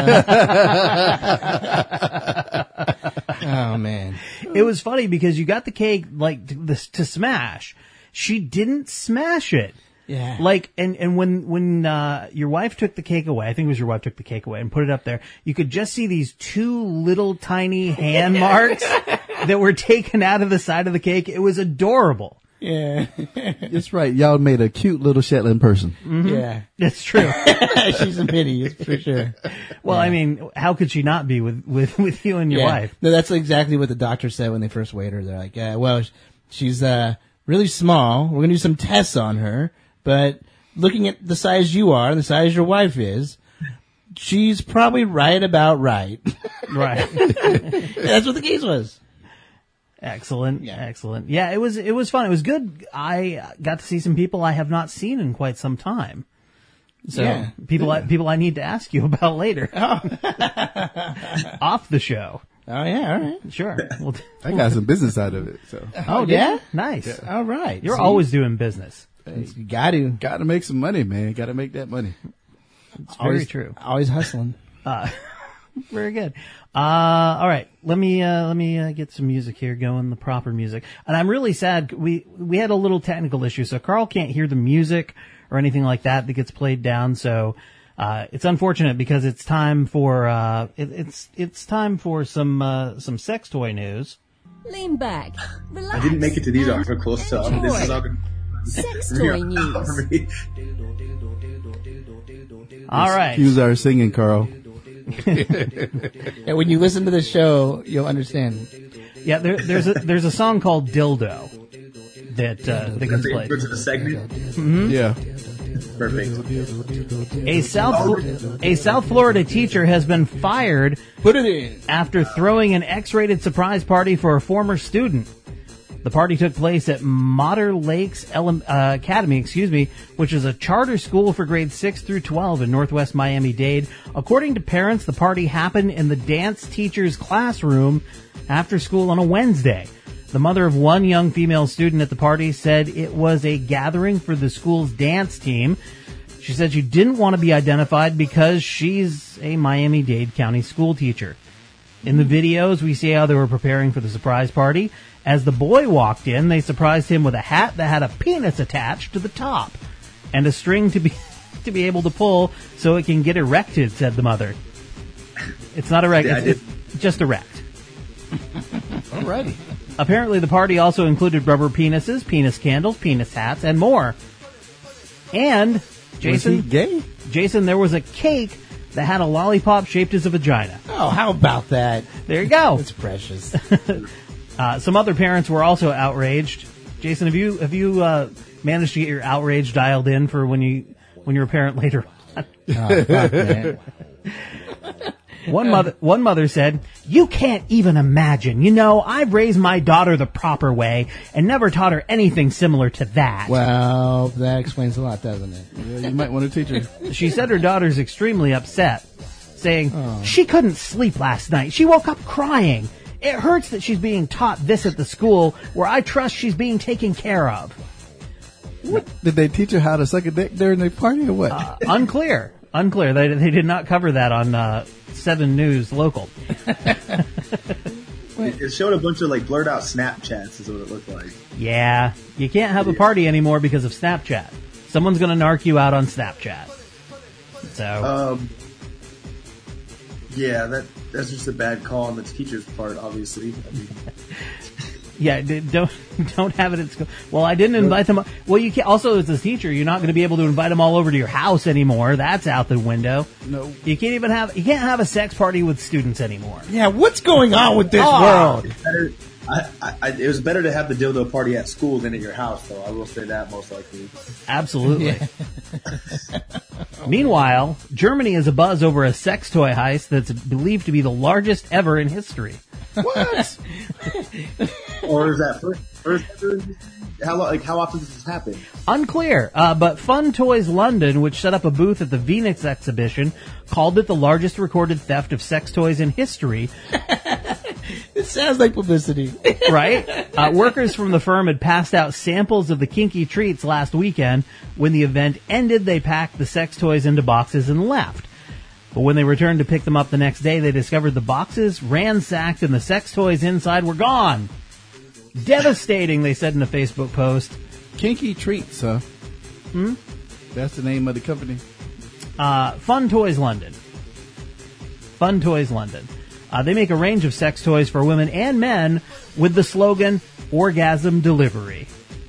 Oh man, it was funny because you got the cake to smash. She didn't smash it. Yeah. And when your wife took the cake away, I think it was your wife took the cake away and put it up there, you could just see these 2 little tiny hand marks that were taken out of the side of the cake. It was adorable. Yeah. That's right. Y'all made a cute little Shetland person. Mm-hmm. Yeah. That's true. She's a mini, for sure. Well, how could she not be with you and your wife? No, that's exactly what the doctor said when they first weighed her. They're like, she's really small. We're going to do some tests on her. But looking at the size you are and the size your wife is, she's probably right about right. Right. That's what the case was. Excellent. Yeah. Excellent. Yeah, it was fun. It was good. I got to see some people I have not seen in quite some time. So people I need to ask you about later. Oh. Off the show. Oh yeah, all right. Sure. I got some business out of it, so. Oh yeah? Nice. Yeah. All right. You're always doing business. You got to make some money, man. Got to make that money. It's very true. Always hustling. Very good. All right. Let me get some music here going, the proper music. And I'm really sad. We had a little technical issue, so Carl can't hear the music or anything like that gets played down. So, it's unfortunate because it's time for, it's time for some sex toy news. Lean back, relax. I didn't make it to these articles, so this is all good. Sex toy news. All right. Excuse our singing, Carl. And when you listen to the show, you'll understand. Yeah, there's a song called Dildo that gets played. To the segment. Yeah. Perfect. A South Florida teacher has been fired Put it in. after throwing an X-rated surprise party for a former student. The party took place at Mater Lakes Academy, which is a charter school for grades 6 through 12 in Northwest Miami-Dade. According to parents, the party happened in the dance teacher's classroom after school on a Wednesday. The mother of one young female student at the party said it was a gathering for the school's dance team. She said she didn't want to be identified because she's a Miami-Dade County school teacher. In the videos, we see how they were preparing for the surprise party. As the boy walked in, they surprised him with a hat that had a penis attached to the top and a string to be able to pull so it can get erected, said the mother. It's not erect, it's just erect. Alrighty. Apparently, the party also included rubber penises, penis candles, penis hats, and more. And, Jason, Was he gay? Jason, there was a cake that had a lollipop shaped as a vagina. Oh, how about that? There you go. It's precious. Some other parents were also outraged. Jason, have you managed to get your outrage dialed in for when you're a parent later on? Oh, fuck, man. One mother said, "You can't even imagine. You know, I've raised my daughter the proper way and never taught her anything similar to that." Well, that explains a lot, doesn't it? Yeah, you might want to teach her. She said her daughter's extremely upset, saying, "She couldn't sleep last night. She woke up crying. It hurts that she's being taught this at the school where I trust she's being taken care of." Did they teach her how to suck a dick during the party or what? Unclear. They did not cover that on 7 News local. It showed a bunch of like blurred out Snapchats is what it looked like. Yeah, you can't have a party anymore because of Snapchat. Someone's going to narc you out on Snapchat. So, Yeah, that's just a bad call on the teacher's part, obviously. I mean, yeah, don't have it at school. Well, I didn't invite them. Well, you can't. Also, as a teacher, you're not going to be able to invite them all over to your house anymore. That's out the window. No. You can't have a sex party with students anymore. Yeah, what's going on with this world? it was better to have the dildo party at school than at your house, though. I will say that most likely. Absolutely. Yeah. Meanwhile, Germany is abuzz over a sex toy heist that's believed to be the largest ever in history. What? Or is that first ever? How often does this happen? Unclear, but Fun Toys London, which set up a booth at the Phoenix exhibition, called it the largest recorded theft of sex toys in history. It sounds like publicity. Right? Workers from the firm had passed out samples of the kinky treats last weekend. When the event ended, they packed the sex toys into boxes and left. But when they returned to pick them up the next day, they discovered the boxes ransacked and the sex toys inside were gone. Devastating, they said in a Facebook post. Kinky Treats, huh? That's the name of the company. Fun Toys London. Fun Toys London. They make a range of sex toys for women and men with the slogan, "Orgasm Delivery."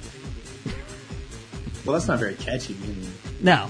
Well, that's not very catchy. No.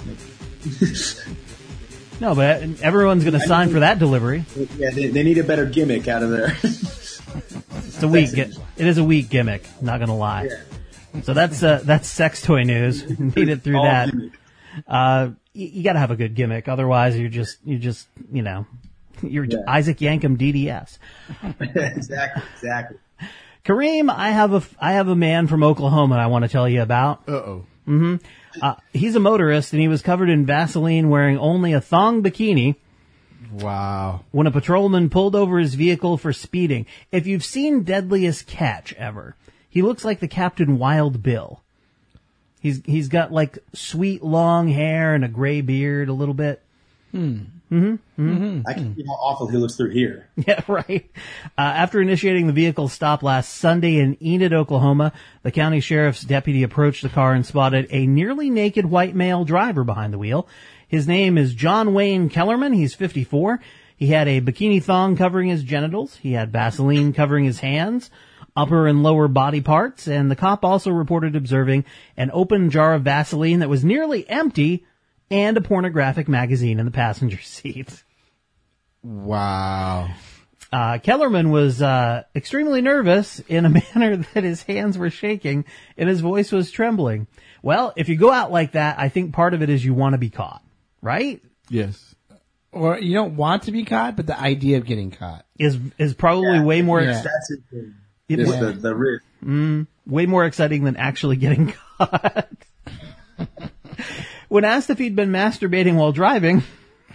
No, but everyone's going to sign for that delivery. Yeah, they need a better gimmick out of there. It is a weak gimmick, not going to lie. Yeah. So that's sex toy news. Made it through All that. gimmick. You got to have a good gimmick, otherwise you're just you're Yeah. Isaac Yankem DDS. Exactly. Kareem, I have a man from Oklahoma I want to tell you about. Uh-oh. He's a motorist and he was covered in Vaseline wearing only a thong bikini Wow. when a patrolman pulled over his vehicle for speeding. If you've seen Deadliest Catch ever, he looks like the Captain Wild Bill. He's got like sweet long hair and a gray beard a little bit. I can see how awful he looks through here. Yeah, right. After initiating the vehicle stop last Sunday in Enid, Oklahoma, the county sheriff's deputy approached the car and spotted a nearly naked white male driver behind the wheel. His name is John Wayne Kellerman. He's 54. He had a bikini thong covering his genitals. He had Vaseline covering his hands, upper and lower body parts, and the cop also reported observing an open jar of Vaseline that was nearly empty and a pornographic magazine in the passenger seat. Wow. Kellerman was extremely nervous in a manner that his hands were shaking and his voice was trembling. Well, if you go out like that, I think part of it is you want to be caught, right? Yes. Or you don't want to be caught, but the idea of getting caught. Is probably way more That's it. It It's was- the risk. way more exciting than actually getting caught. When asked if he'd been masturbating while driving,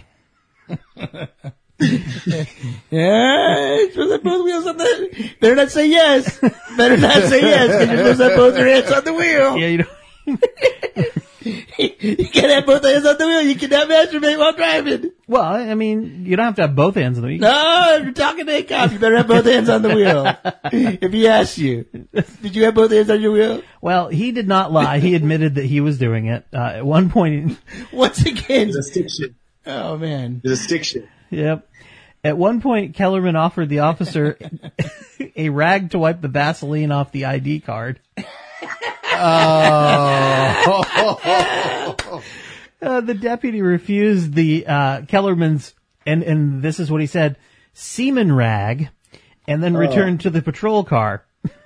Yeah, supposed to have both wheels on the. Better not say yes. Better not say yes because you're supposed to have both your hands on the wheel. yeah, you know, You can't have both hands on the wheel. You cannot masturbate while driving. well, I mean, you don't have to have both hands on the wheel. No, if you're talking to a cop, you better have both hands on the wheel. If he asks you, did you have both hands on your wheel? Well, he did not lie. He admitted that he was doing it. At one point, Once again, It's a stick shift. oh man. It's a stick shift. yep. At one point, Kellerman offered the officer a rag to wipe the Vaseline off the ID card. The deputy refused the Kellerman's, and this is what he said, semen rag, and then returned to the patrol car.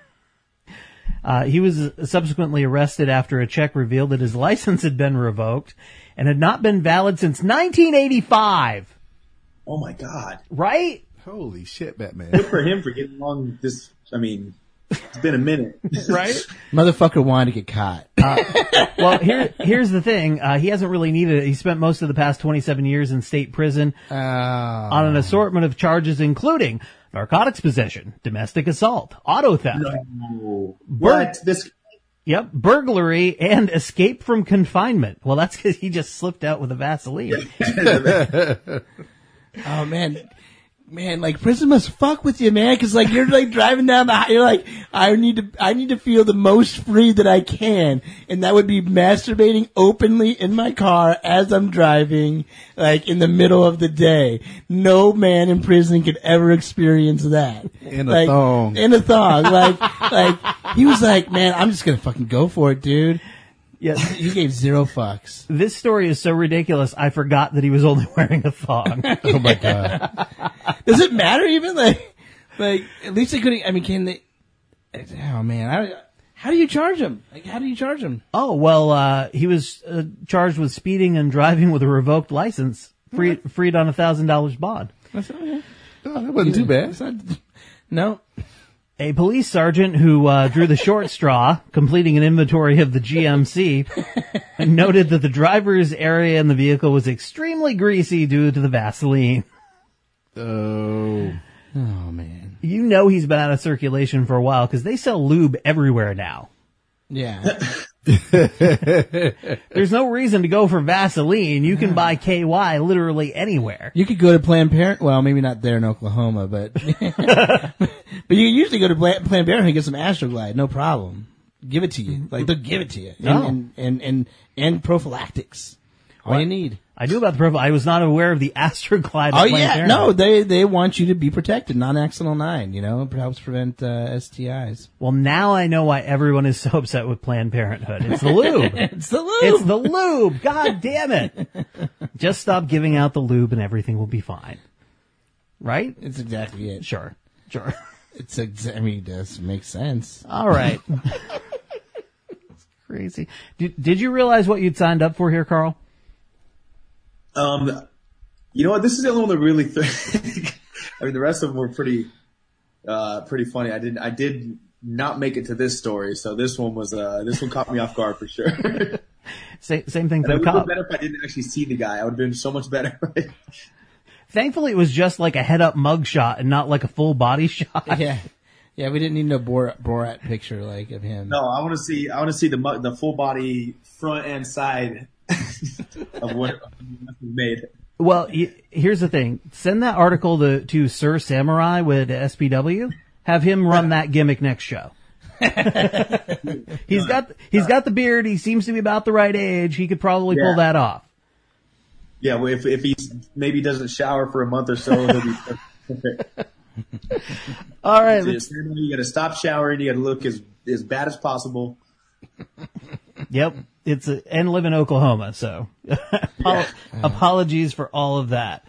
He was subsequently arrested after a check revealed that his license had been revoked and had not been valid since 1985. Oh my God. Right? Holy shit, Batman. Good for him for getting along this. I mean, it's been a minute. Right? Motherfucker wanted to get caught. Well, here's the thing. He hasn't really needed it. He spent most of the past 27 years in state prison on an assortment of charges, including narcotics possession, domestic assault, auto theft, No. What? This. yep, burglary, and escape from confinement. Well, that's because he just slipped out with a Vaseline. Oh man, like prison must fuck with you, man. Cause like you're like driving down the, you're like, I need to feel the most free that I can. And that would be masturbating openly in my car as I'm driving, like in the middle of the day. No man in prison could ever experience that. In a Like, thong. In a thong. Like he was like, man, I'm just gonna fucking go for it, dude. Yes. He gave zero fucks. This story is so ridiculous, I forgot that he was only wearing a thong. Oh my God. Does it matter even? Like at least they couldn't. I mean, can they? Oh man, how do you charge him? Like, how do you charge him? Oh, well, he was charged with speeding and driving with a revoked license, freed on $1,000 bond. That's not, Oh, that wasn't too bad. It's not, no. A police sergeant who drew the short straw, completing an inventory of the GMC, noted that the driver's area in the vehicle was extremely greasy due to the Vaseline. Oh. Oh man. You know he's been out of circulation for a while because they sell lube everywhere now. Yeah. There's no reason to go for Vaseline. You can buy KY literally anywhere. You could go to Planned Parenthood. Well, maybe not there in Oklahoma, but but you usually go to Planned Parenthood and get some Astroglide, no problem. Give it to you, like they'll give it to you, and prophylactics. All you need. I knew about the profile. I was not aware of the Astroglide. Oh at Planned yeah, Parenthood. no, they want you to be protected, non-accidental 9. You know, perhaps prevent STIs. Well, now I know why everyone is so upset with Planned Parenthood. It's the lube. It's the lube. It's the lube. God damn it. Just stop giving out the lube and everything will be fine. Right? It's exactly it. Sure. It's I mean, it does make sense. All right. It's crazy. Did you realize what you'd signed up for here, Carl? You know what? This is the only one that really. I mean, the rest of them were pretty funny. I did not make it to this story, so this one caught me off guard for sure. Same thing And for it the would have cop. been better if I didn't actually see the guy. I would have been so much better. Thankfully, it was just like a head-up mug shot and not like a full body shot. Yeah, we didn't need no Borat picture like of him. No, I want to see the full body front and side of what was made. Well, here's the thing. Send that article to Sir Samurai with SPW. Have him run that gimmick next show. He's got the beard. He seems to be about the right age. He could probably pull that off. Yeah, well, if he maybe doesn't shower for a month or so, he'll be perfect. All right. You got to stop showering. You got to look as bad as possible. Yep. And live in Oklahoma. So apologies for all of that.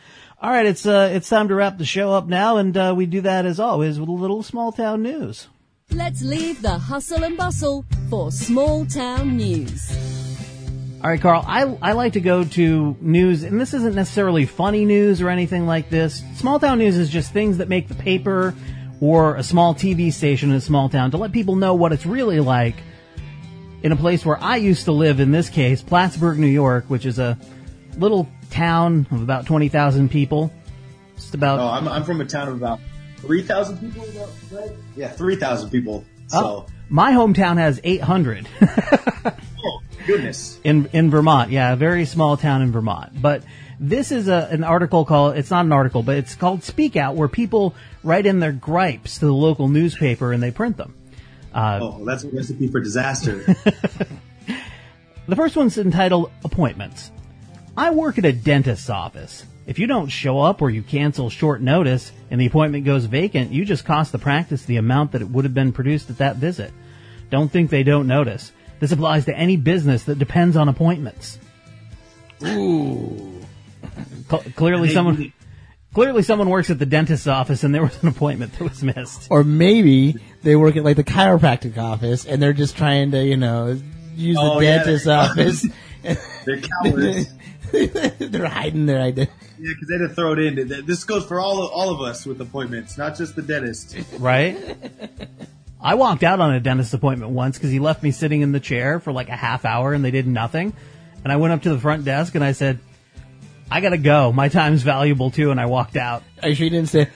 All right, it's time to wrap the show up now, and we do that as always with a little small town news. Let's leave the hustle and bustle for small town news. All right, Carl, I like to go to news, and this isn't necessarily funny news or anything like this. Small town news is just things that make the paper or a small TV station in a small town to let people know what it's really like in a place where I used to live, in this case, Plattsburgh, New York, which is a little town of about 20,000 people. Just about. Oh, I'm from a town of about 3,000 people, right? Yeah, 3,000 people. So. My hometown has 800. Oh, goodness. In Vermont, yeah, a very small town in Vermont. But this is an article called, it's not an article, but it's called Speak Out, where people write in their gripes to the local newspaper and they print them. That's a recipe for disaster. The first one's entitled Appointments. I work at a dentist's office. If you don't show up or you cancel short notice and the appointment goes vacant, you just cost the practice the amount that it would have been produced at that visit. Don't think they don't notice. This applies to any business that depends on appointments. Ooh. Clearly someone works at the dentist's office and there was an appointment that was missed. Or maybe they work at like the chiropractic office and they're just trying to, use the dentist's office. They're cowards. They're hiding their identity. Yeah, because they had to throw it in. This goes for all of us with appointments, not just the dentist. Right? I walked out on a dentist appointment once because he left me sitting in the chair for like a half hour and they did nothing. And I went up to the front desk and I said, I gotta go. My time's valuable too. And I walked out. Are you sure you didn't say,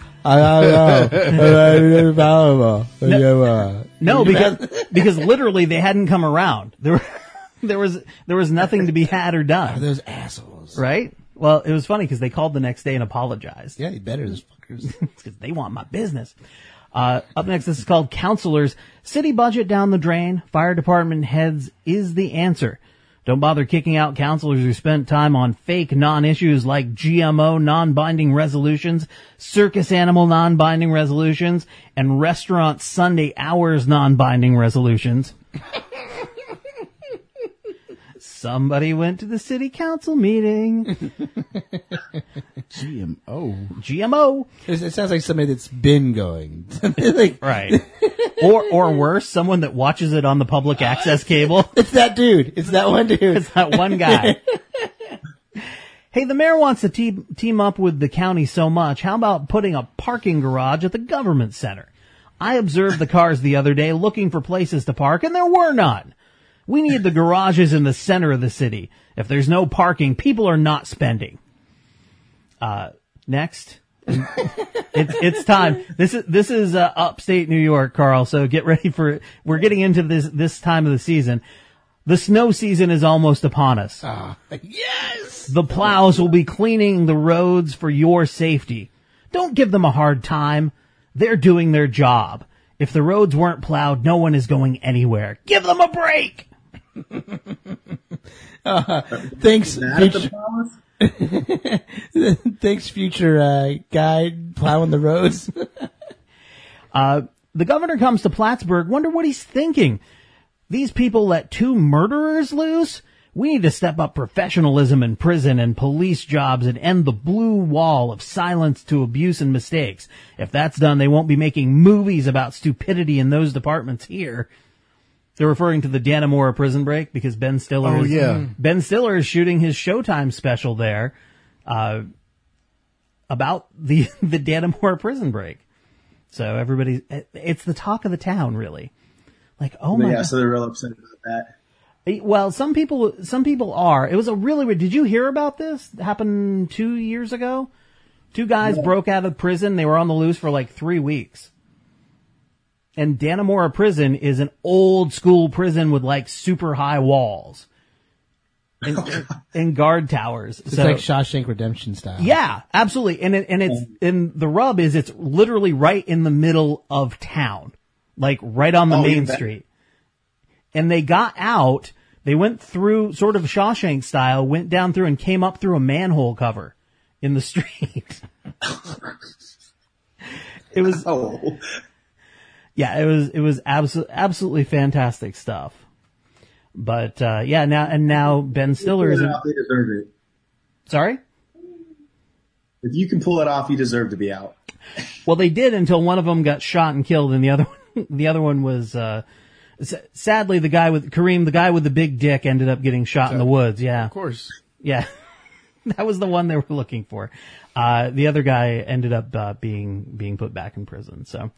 I valuable? No, because literally they hadn't come around. There was nothing to be had or done. Are those assholes? Right? Well, it was funny because they called the next day and apologized. Yeah, you better, those fuckers. Because they want my business. Up next, this is called Counselors. City budget down the drain. Fire department heads is the answer. Don't bother kicking out counselors who spent time on fake non-issues like GMO non-binding resolutions, circus animal non-binding resolutions, and restaurant Sunday hours non-binding resolutions. Somebody went to the city council meeting. GMO. It sounds like somebody that's been going. Right. Or worse, someone that watches it on the public access cable. It's that dude. It's that one dude. It's that one guy. Hey, the mayor wants to team up with the county so much. How about putting a parking garage at the government center? I observed the cars the other day looking for places to park, and there were none. We need the garages in the center of the city. If there's no parking, people are not spending. Next. It's time. This is upstate New York, Carl, so get ready for it. We're getting into this time of the season. The snow season is almost upon us. Yes! The plows will be cleaning the roads for your safety. Don't give them a hard time. They're doing their job. If the roads weren't plowed, no one is going anywhere. Give them a break! Thanks, thanks, future guy plowing the roads. The governor comes to Plattsburgh. Wonder what he's thinking. These people let 2 murderers loose? We need to step up professionalism in prison and police jobs and end the blue wall of silence to abuse and mistakes. If that's done, they won't be making movies about stupidity in those departments here. They're referring to the Dannemora prison break because Ben Stiller Ben Stiller is shooting his Showtime special there, about the Dannemora prison break. So it's the talk of the town, really. Like, oh my God. So they're real upset about that. Well, some people are. It was did you hear about this? It happened 2 years ago. 2 guys broke out of prison. They were on the loose for like 3 weeks. And Dannemora prison is an old school prison with like super high walls and guard towers. It's like Shawshank Redemption style. Yeah, absolutely. And the rub is it's literally right in the middle of town, like right on the main street. And they got out, they went through sort of Shawshank style, went down through and came up through a manhole cover in the street. It was, yeah, it was absolutely fantastic stuff. But, now Ben Stiller is, they deserve it. sorry? If you can pull it off, you deserve to be out. Well, they did until one of them got shot and killed, and the other one was sadly the guy with the big dick ended up getting shot in the woods. Yeah, Of course. yeah, that was the one they were looking for. The other guy ended up being put back in prison. So,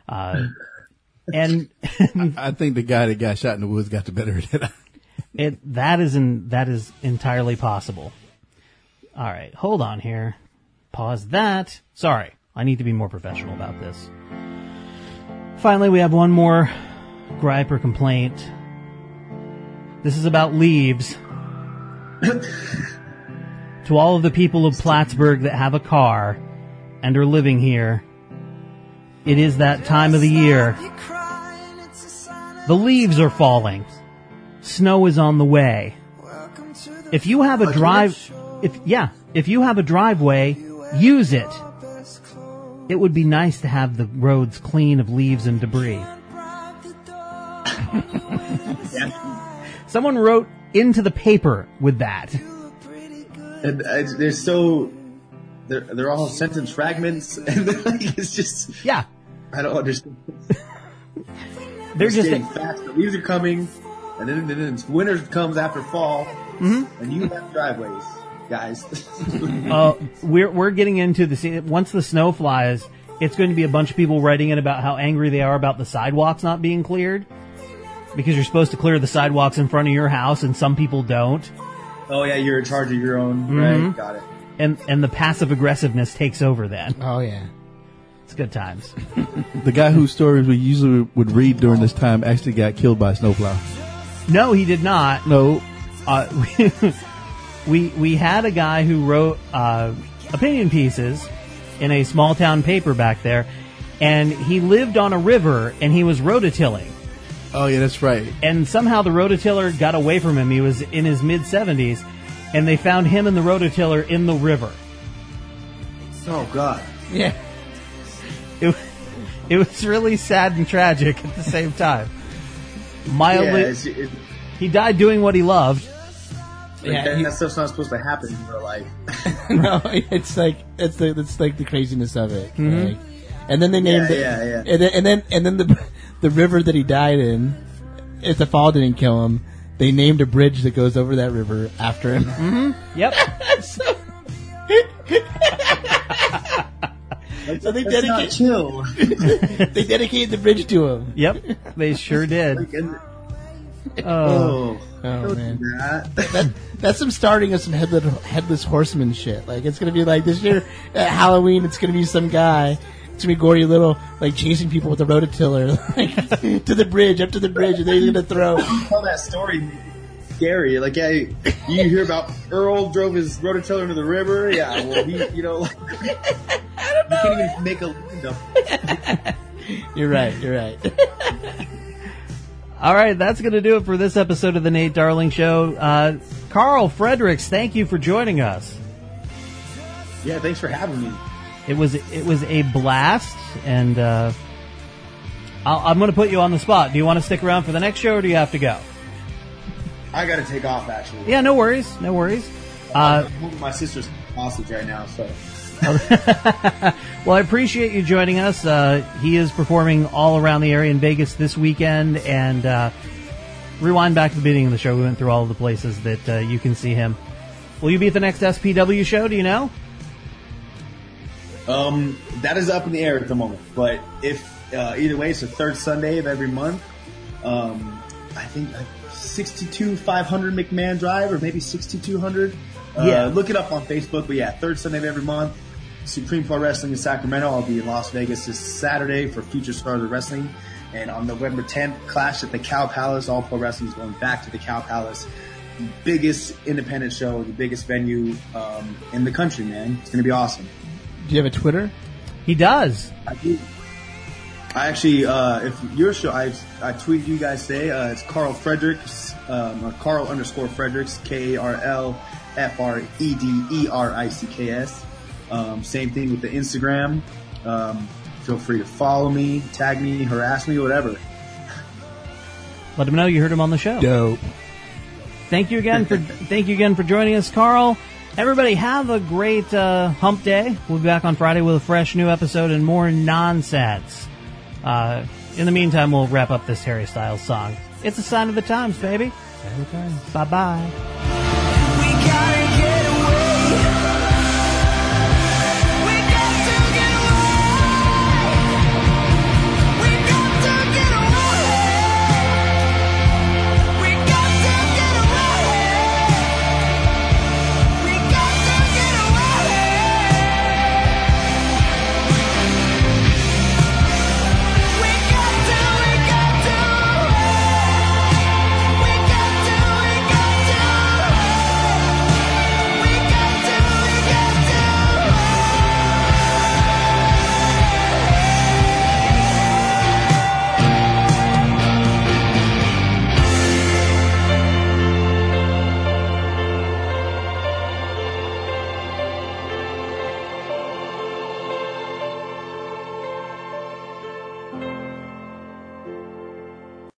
and I think the guy that got shot in the woods got the better of it. that is entirely possible. All right, hold on here. Pause that. Sorry, I need to be more professional about this. Finally, we have one more gripe or complaint. This is about leaves. To all of the people of Plattsburgh that have a car and are living here, it is that time of the year. The leaves are falling. Snow is on the way. If you have a if you have a driveway, use it. It would be nice to have the roads clean of leaves and debris. Someone wrote into the paper with that. And they're all sentence fragments, and it's just, Yeah. I don't understand. They're It's just getting fast. The leaves are coming, and then winter comes after fall, and you have driveways, guys. we're getting into once the snow flies, it's going to be a bunch of people writing in about how angry they are about the sidewalks not being cleared, because you're supposed to clear the sidewalks in front of your house and some people don't. Oh yeah, you're in charge of your own, right? Got it. And the passive aggressiveness takes over then. Oh, yeah. It's good times. The guy whose stories we usually would read during this time actually got killed by a snowplow. No, he did not. No. We had a guy who wrote opinion pieces in a small town paper back there, and he lived on a river and he was rototilling. Oh, yeah, that's right. And somehow the rototiller got away from him. He was in his mid-70s, and they found him and the rototiller in the river. Oh God. Yeah. It was really sad and tragic at the same time. Mildly, Yeah, he died doing what he loved. that stuff's not supposed to happen in real life. No, it's like the craziness of it. Like, and then they named it. Yeah. And then the river that he died in, if the fall didn't kill him, they named a bridge that goes over that river after him. Yep. So they That's not chill. they dedicated the bridge to him. Yep. They sure did. Oh, Oh man, that. that's some starting of some headless horseman shit. Like it's gonna be like this year at Halloween. It's gonna be some guy. It's gonna be Gory Little like chasing people with a rototiller like, to the bridge, up to the bridge, and then he's gonna throw. Tell that story. Scary. Like, yeah, you hear about Earl drove his rototiller into the river. Yeah, well, he, I don't know. You can't even make a living up. You're right. All right, that's going to do it for this episode of the Nate Darling Show. Carl Fredericks, thank you for joining us. Yeah, thanks for having me. It was a blast, and I'm going to put you on the spot. Do you want to stick around for the next show, or do you have to go? I got to take off, actually. Yeah, no worries. I'm holding my sister's hostage right now, so. Well, I appreciate you joining us. He is performing all around the area in Vegas this weekend, and rewind back to the beginning of the show. We went through all of the places that you can see him. Will you be at the next SPW show? Do you know? That is up in the air at the moment, but if either way, it's the third Sunday of every month. I think 62,500 McMahon Drive, or maybe 6,200. Yeah. Look it up on Facebook. But yeah, third Sunday of every month. Supreme Pro Wrestling in Sacramento. I'll be in Las Vegas this Saturday for Future Stars of Wrestling. And on November 10th, Clash at the Cow Palace. All Pro Wrestling is going back to the Cow Palace. The biggest independent show, the biggest venue in the country, man. It's going to be awesome. Do you have a Twitter? He does. I do. I actually, if your show, I tweeted you guys today. It's Carl Fredericks, or Carl_Fredericks, KarlFrederickS. Same thing with the Instagram. Feel free to follow me, tag me, harass me, whatever. Let him know you heard him on the show. Dope. Thank you again for joining us, Carl. Everybody have a great hump day. We'll be back on Friday with a fresh new episode and more nonsense. In the meantime, we'll wrap up this Harry Styles song. It's a sign of the times, baby. Sign of the times. Bye-bye.